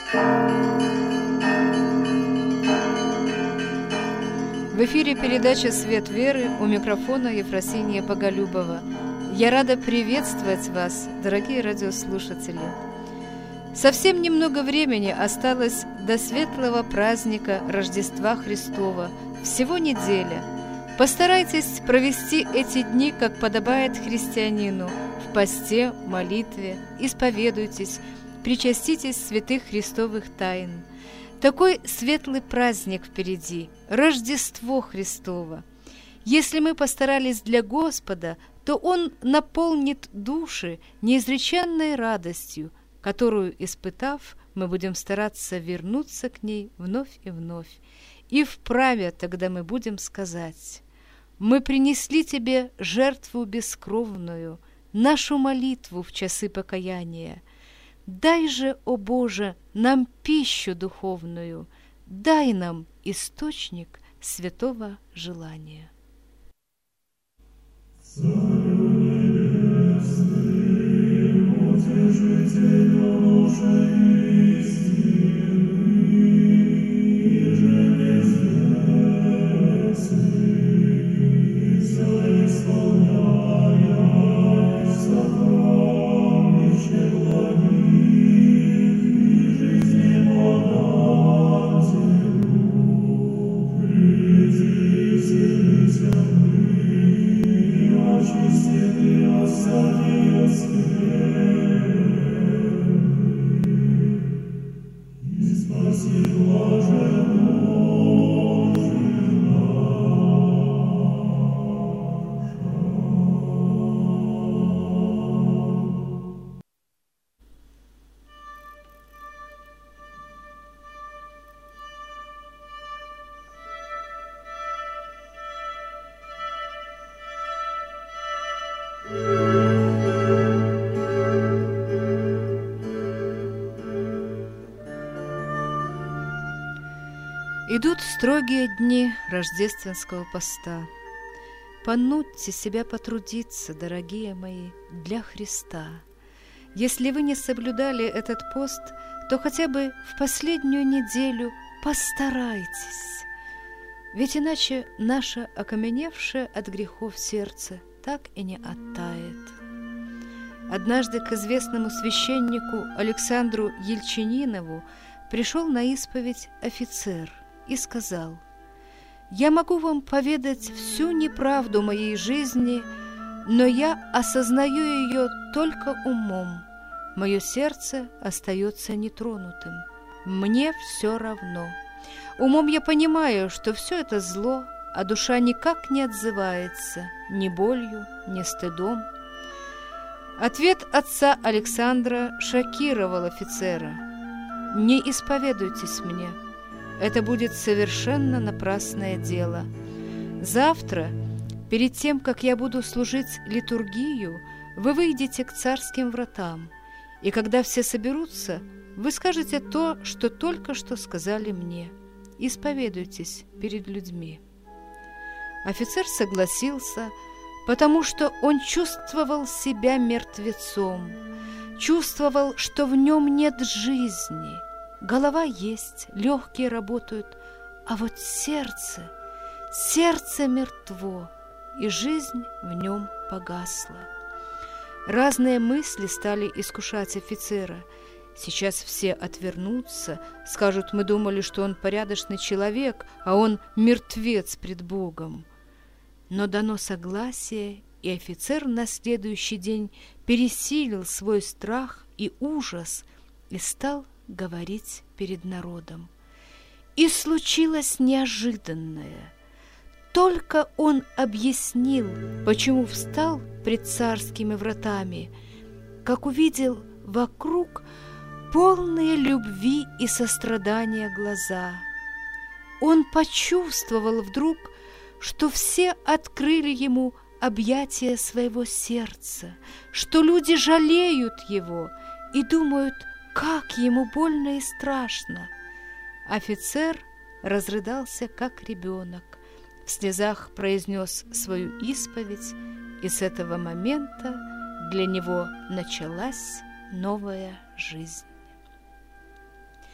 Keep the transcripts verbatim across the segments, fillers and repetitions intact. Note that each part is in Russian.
В эфире передача «Свет веры», у микрофона Ефросинья Боголюбова. Я рада приветствовать вас, дорогие радиослушатели. Совсем немного времени осталось до светлого праздника Рождества Христова, всего неделя. Постарайтесь провести эти дни, как подобает христианину, в посте, молитве, исповедуйтесь, причаститесь святых христовых тайн. Такой светлый праздник впереди – Рождество Христово. Если мы постарались для Господа, то Он наполнит души неизреченной радостью, которую, испытав, мы будем стараться вернуться к ней вновь и вновь. И вправе тогда мы будем сказать: «Мы принесли Тебе жертву бескровную, нашу молитву в часы покаяния. Дай же, о Боже, нам пищу духовную, дай нам источник святого желания». Царю небесный, утешителю души истины, иже безвестный, вся исполняя сокровище благих и жизни подателю, приди, вселися мы, очистили, осади, и спаси блажен Боже Идут строгие дни рождественского поста. Понудьте себя потрудиться, дорогие мои, для Христа. Если вы не соблюдали этот пост, то хотя бы в последнюю неделю постарайтесь. Ведь иначе наше окаменевшее от грехов сердце так и не оттает. Однажды к известному священнику Александру Ельчининову пришел на исповедь офицер и сказал: «Я могу вам поведать всю неправду моей жизни, но я осознаю ее только умом. Мое сердце остается нетронутым. Мне все равно. Умом я понимаю, что все это зло, а душа никак не отзывается ни болью, ни стыдом». Ответ отца Александра шокировал офицера: «Не исповедуйтесь мне. Это будет совершенно напрасное дело. Завтра, перед тем, как я буду служить литургию, вы выйдете к царским вратам, и когда все соберутся, вы скажете то, что только что сказали мне. Исповедуйтесь перед людьми». Офицер согласился, потому что он чувствовал себя мертвецом, чувствовал, что в нем нет жизни. Голова есть, легкие работают, а вот сердце, сердце мертво, и жизнь в нем погасла. Разные мысли стали искушать офицера. Сейчас все отвернутся, скажут: мы думали, что он порядочный человек, а он мертвец пред Богом. Но дано согласие, и офицер на следующий день пересилил свой страх и ужас и стал говорить перед народом. И случилось неожиданное. Только он объяснил, почему встал пред царскими вратами, как увидел вокруг полные любви и сострадания глаза. Он почувствовал вдруг, что все открыли ему объятия своего сердца, что люди жалеют его и думают, как ему больно и страшно. Офицер разрыдался, как ребенок, в слезах произнес свою исповедь, и с этого момента для него началась новая жизнь.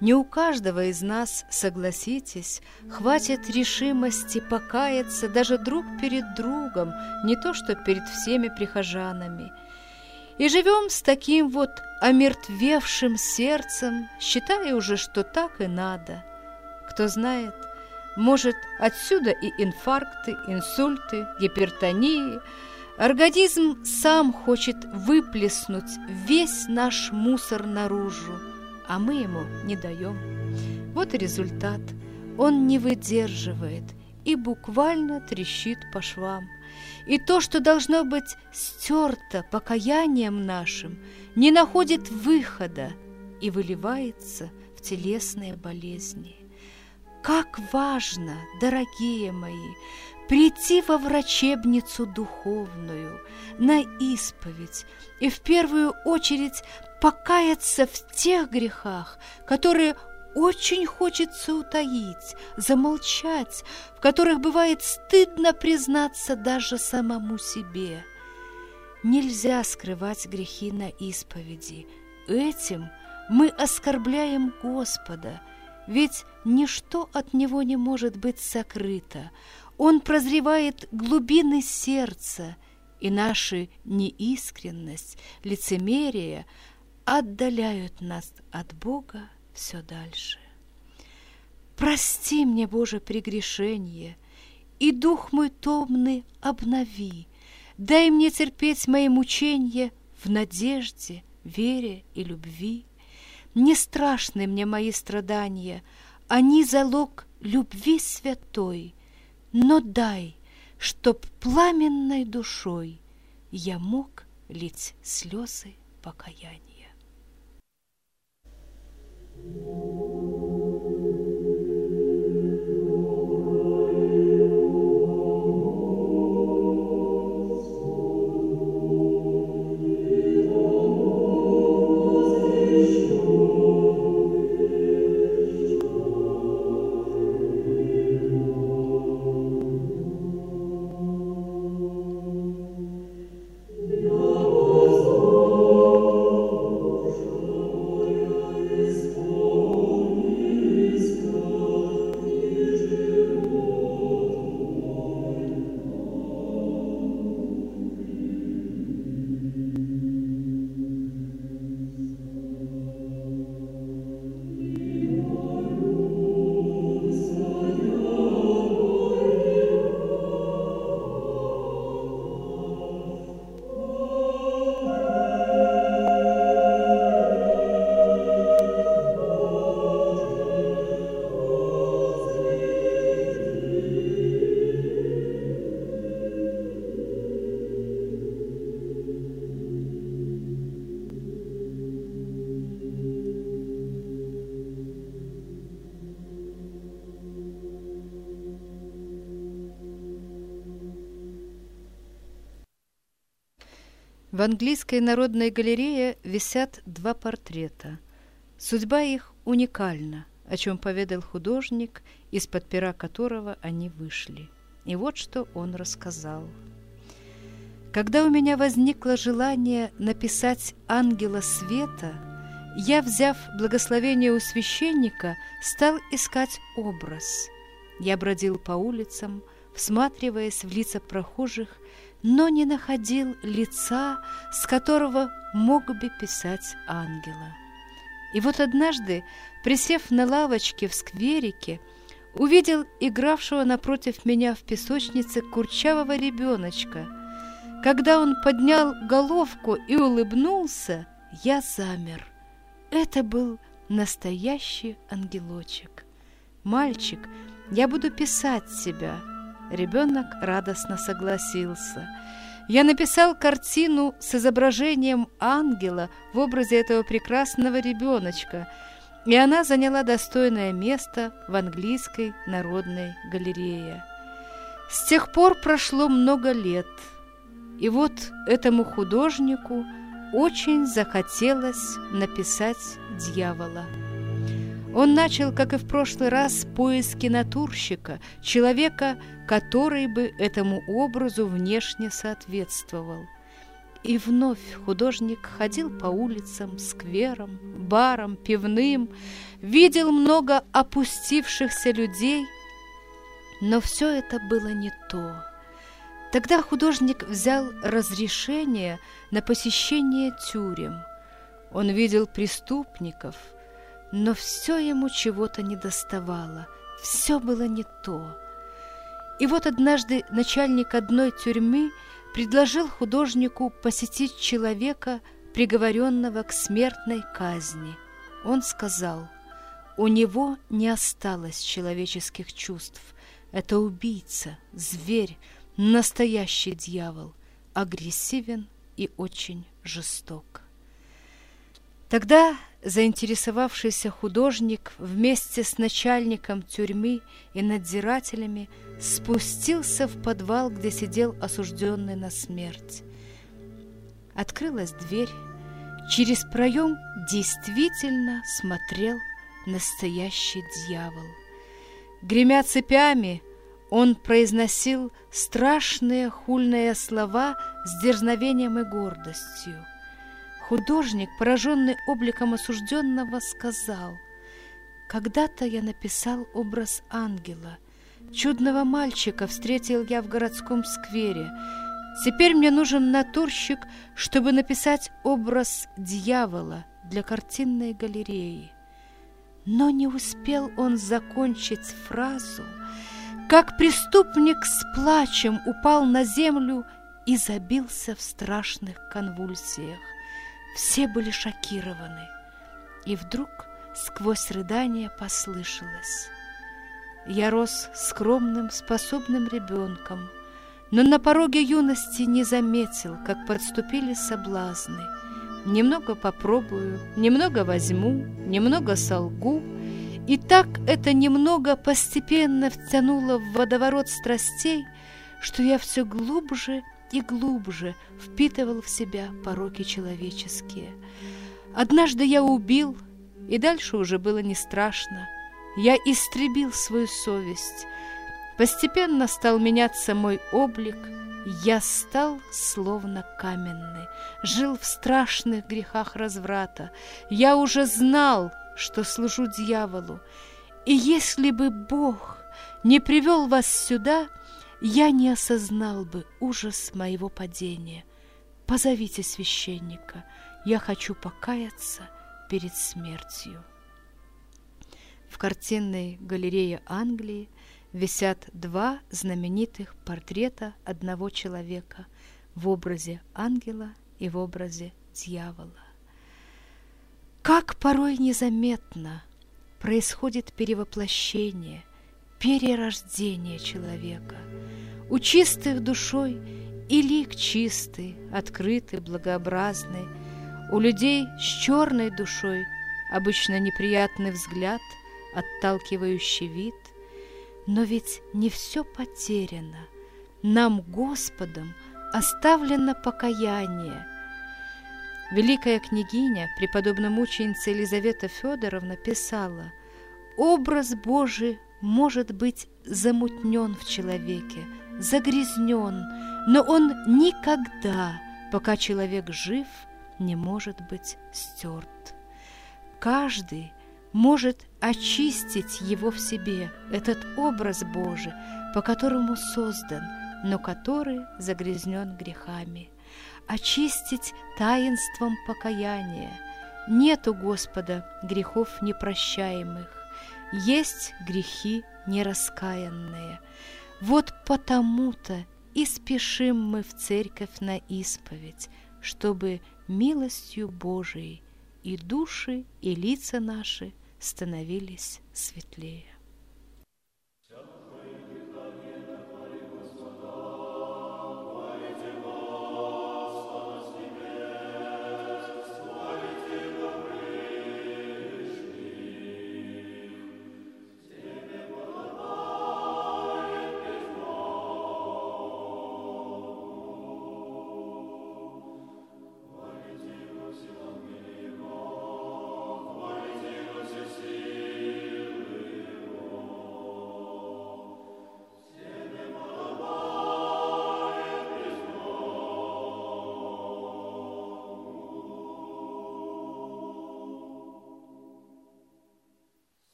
Не у каждого из нас, согласитесь, хватит решимости покаяться даже друг перед другом, не то что перед всеми прихожанами. И живем с таким вот омертвевшим сердцем, считая уже, что так и надо. Кто знает, может, отсюда и инфаркты, инсульты, гипертонии. Организм сам хочет выплеснуть весь наш мусор наружу, а мы ему не даем. Вот и результат. Он не выдерживает и буквально трещит по швам. И то, что должно быть стерто покаянием нашим, не находит выхода и выливается в телесные болезни. Как важно, дорогие мои, прийти во врачебницу духовную, на исповедь и в первую очередь покаяться в тех грехах, которые очень хочется утаить, замолчать, в которых бывает стыдно признаться даже самому себе. Нельзя скрывать грехи на исповеди. Этим мы оскорбляем Господа, ведь ничто от Него не может быть сокрыто. Он прозревает глубины сердца, и наша неискренность, лицемерие отдаляют нас от Бога все дальше. Прости мне, Боже, прегрешение, и дух мой томный обнови. Дай мне терпеть мои мучения в надежде, вере и любви. Не страшны мне мои страдания, они залог любви святой, но дай, чтоб пламенной душой я мог лить слезы покаяния. В английской народной галерее висят два портрета. Судьба их уникальна, о чем поведал художник, из-под пера которого они вышли. И вот что он рассказал. Когда у меня возникло желание написать ангела света, я, взяв благословение у священника, стал искать образ. Я бродил по улицам, всматриваясь в лица прохожих, но не находил лица, с которого мог бы писать ангела. И вот однажды, присев на лавочке в скверике, увидел игравшего напротив меня в песочнице курчавого ребеночка. Когда он поднял головку и улыбнулся, я замер. Это был настоящий ангелочек. «Мальчик, я буду писать тебя». Ребенок радостно согласился. Я написал картину с изображением ангела в образе этого прекрасного ребеночка, и она заняла достойное место в английской народной галерее. С тех пор прошло много лет, и вот этому художнику очень захотелось написать дьявола. Он начал, как и в прошлый раз, поиски натурщика, человека, который бы этому образу внешне соответствовал. И вновь художник ходил по улицам, скверам, барам, пивным, видел много опустившихся людей, но все это было не то. Тогда художник взял разрешение на посещение тюрем. Он видел преступников, но все ему чего-то недоставало, все было не то. И вот однажды начальник одной тюрьмы предложил художнику посетить человека, приговоренного к смертной казни. Он сказал: у него не осталось человеческих чувств. Это убийца, зверь, настоящий дьявол, агрессивен и очень жесток. Тогда заинтересовавшийся художник вместе с начальником тюрьмы и надзирателями спустился в подвал, где сидел осужденный на смерть. Открылась дверь. Через проем действительно смотрел настоящий дьявол. Гремя цепями, он произносил страшные хульные слова с дерзновением и гордостью. Художник, пораженный обликом осужденного, сказал: «Когда-то я написал образ ангела. Чудного мальчика встретил я в городском сквере. Теперь мне нужен натурщик, чтобы написать образ дьявола для картинной галереи». Но не успел он закончить фразу, как преступник с плачем упал на землю и забился в страшных конвульсиях. Все были шокированы, и вдруг сквозь рыдания послышалось: «Я рос скромным, способным ребенком, но на пороге юности не заметил, как подступили соблазны. Немного попробую, немного возьму, немного солгу, и так это немного постепенно втянуло в водоворот страстей, что я все глубже и глубже впитывал в себя пороки человеческие. Однажды я убил, и дальше уже было не страшно. Я истребил свою совесть. Постепенно стал меняться мой облик. Я стал словно каменный, жил в страшных грехах разврата. Я уже знал, что служу дьяволу. И если бы Бог не привел вас сюда, я не осознал бы ужас моего падения. Позовите священника, я хочу покаяться перед смертью». В картинной галерее Англии висят два знаменитых портрета одного человека в образе ангела и в образе дьявола. Как порой незаметно происходит перевоплощение, перерождение человека. У чистых душой и лик чистый, открытый, благообразный. У людей с черной душой обычно неприятный взгляд, отталкивающий вид. Но ведь не все потеряно. Нам, Господом, оставлено покаяние. Великая княгиня, преподобномученица Елизавета Федоровна, писала: «Образ Божий может быть замутнен в человеке, загрязнен, но он никогда, пока человек жив, не может быть стерт. Каждый может очистить его в себе, этот образ Божий, по которому создан, но который загрязнен грехами. Очистить таинством покаяния. Нет у Господа грехов непрощаемых, есть грехи нераскаянные. Вот потому-то и спешим мы в церковь на исповедь, чтобы милостью Божией и души, и лица наши становились светлее».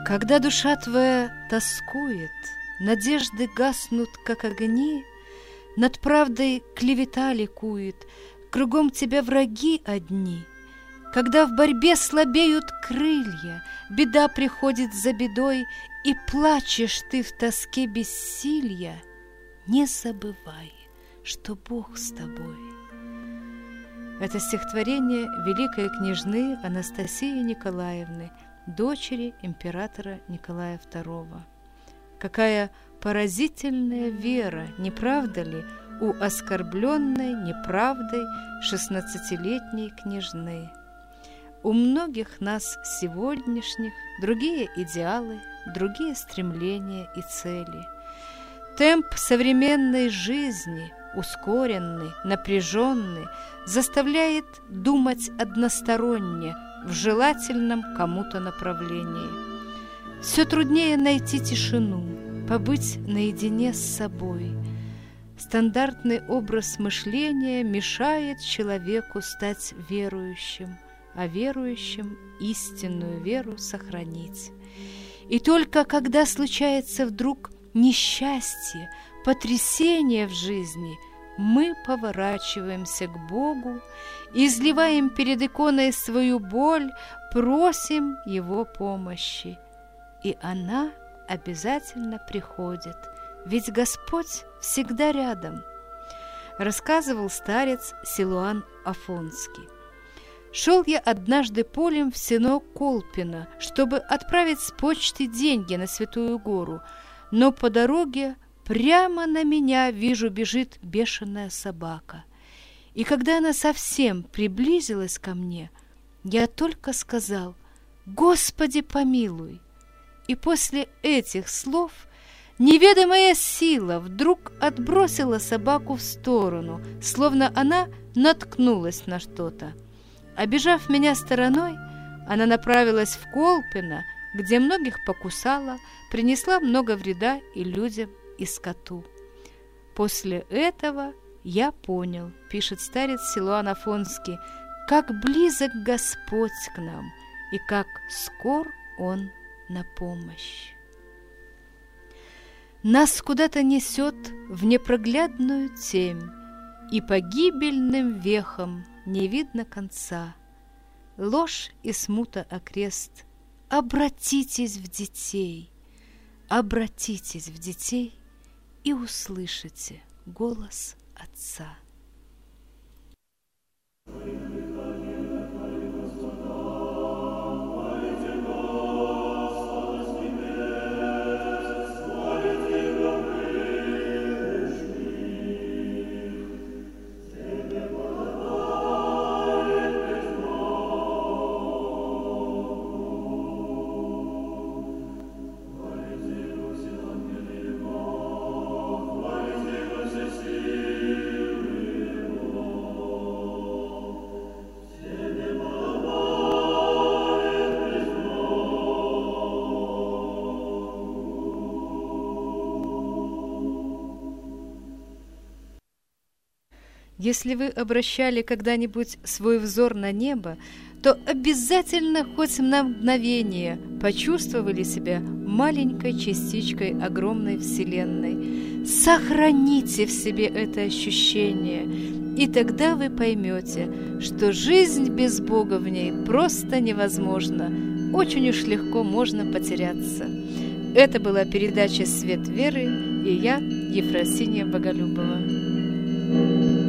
Когда душа твоя тоскует, надежды гаснут, как огни, над правдой клевета ликует, кругом тебя враги одни. Когда в борьбе слабеют крылья, беда приходит за бедой, и плачешь ты в тоске бессилья, не забывай, что Бог с тобой. Это стихотворение великой княжны Анастасии Николаевны, дочери императора Николая второго. Какая поразительная вера, не правда ли, у оскорбленной неправдой шестнадцатилетней княжны. У многих нас сегодняшних другие идеалы, другие стремления и цели. Темп современной жизни, ускоренный, напряженный, заставляет думать односторонне, в желательном кому-то направлении. Все труднее найти тишину, побыть наедине с собой. Стандартный образ мышления мешает человеку стать верующим, а верующим истинную веру сохранить. И только когда случается вдруг несчастье, потрясение в жизни, мы поворачиваемся к Богу, изливаем перед иконой свою боль, просим Его помощи. И она обязательно приходит, ведь Господь всегда рядом. Рассказывал старец Силуан Афонский. Шел я однажды полем в сено Колпино, чтобы отправить с почты деньги на Святую Гору, но по дороге прямо на меня, вижу, бежит бешеная собака. И когда она совсем приблизилась ко мне, я только сказал: «Господи, помилуй!» И после этих слов неведомая сила вдруг отбросила собаку в сторону, словно она наткнулась на что-то. Обежав меня стороной, она направилась в Колпино, где многих покусала, принесла много вреда и людям, и скоту. После этого я понял, пишет старец Силуан Афонский, как близок Господь к нам и как скор Он на помощь. Нас куда-то несет в непроглядную темь, и погибельным вехам не видно конца. Ложь и смута окрест. Обратитесь в детей, обратитесь в детей и услышите голос Отца. Если вы обращали когда-нибудь свой взор на небо, то обязательно хоть на мгновение почувствовали себя маленькой частичкой огромной Вселенной. Сохраните в себе это ощущение, и тогда вы поймете, что жизнь без Бога в ней просто невозможна. Очень уж легко можно потеряться. Это была передача «Свет веры», и я, Ефросинья Боголюбова.